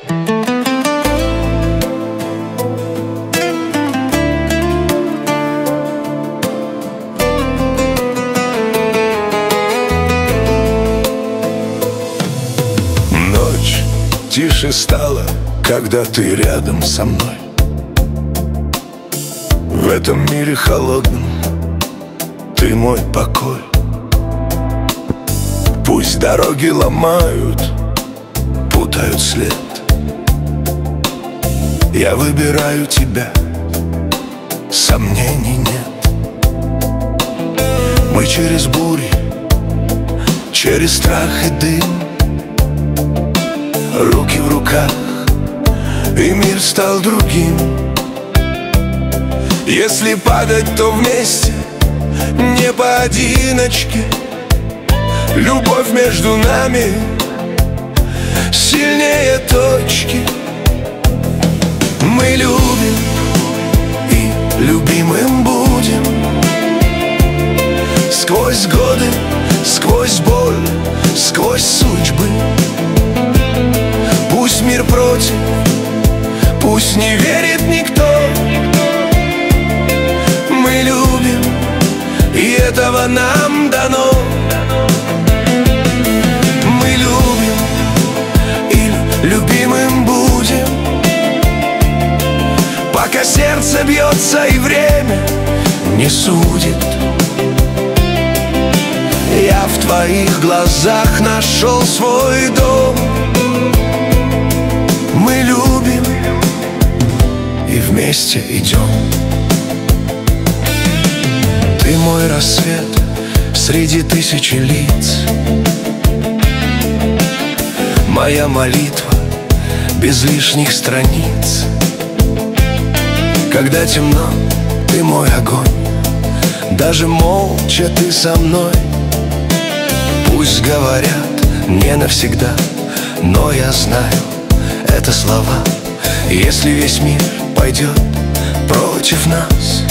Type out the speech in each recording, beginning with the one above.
Ночь тише стала, когда ты рядом со мной. В этом мире холодном ты мой покой. Пусть дороги ломают, путают след, я выбираю тебя, сомнений нет. Мы через бури, через страх и дым, руки в руках, и мир стал другим. Если падать, то вместе, не поодиночке. Любовь между нами сильнее точки. Мы любим и любимым будем. Сквозь годы, сквозь боль, сквозь судьбы. Пусть мир против, пусть не верит никто. Мы любим, и этого нам дано. Мы любим и любимым будем, пока сердце бьется и время не судит. Я в твоих глазах нашел свой дом. Мы любим и вместе идем. Ты мой рассвет среди тысячи лиц, моя молитва без лишних страниц. Когда темно, ты мой огонь, даже молча ты со мной. Пусть говорят не навсегда, но я знаю, это слова. Если весь мир пойдет против нас,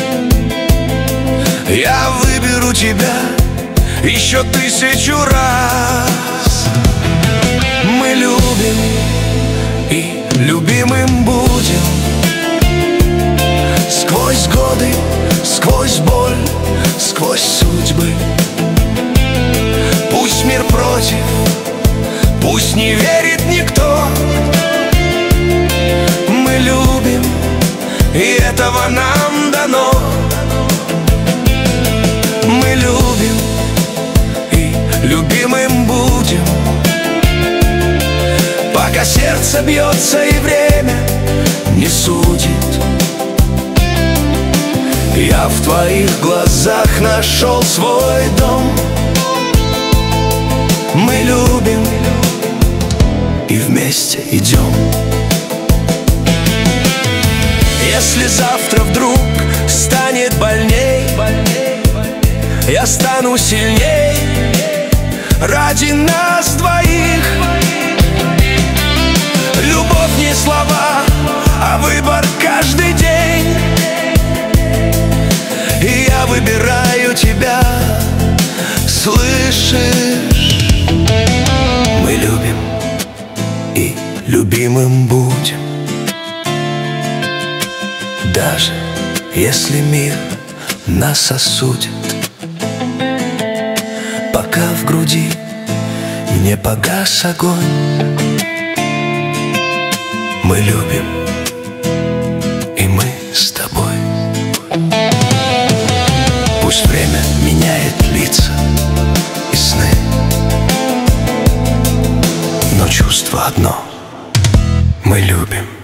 я выберу тебя еще 1000 раз. Мы любим и любимым будем. Сквозь годы, сквозь боль, сквозь судьбы. Пусть мир против, пусть не верит никто. Мы любим, и этого нам дано. Мы любим и любимым будем, пока сердце бьется и время не судит. Я в твоих глазах нашел свой дом. Мы любим и вместе идем. Если завтра вдруг станет больней, я стану сильней ради нас двоих. Любовь не слова, а выбор каждый день. И я выбираю тебя, слышишь? Мы любим и любимым будем, даже если мир нас осудит. Пока в груди не погас огонь, мы любим, и мы с тобой. Пусть время меняет лица и сны, но чувство одно — мы любим.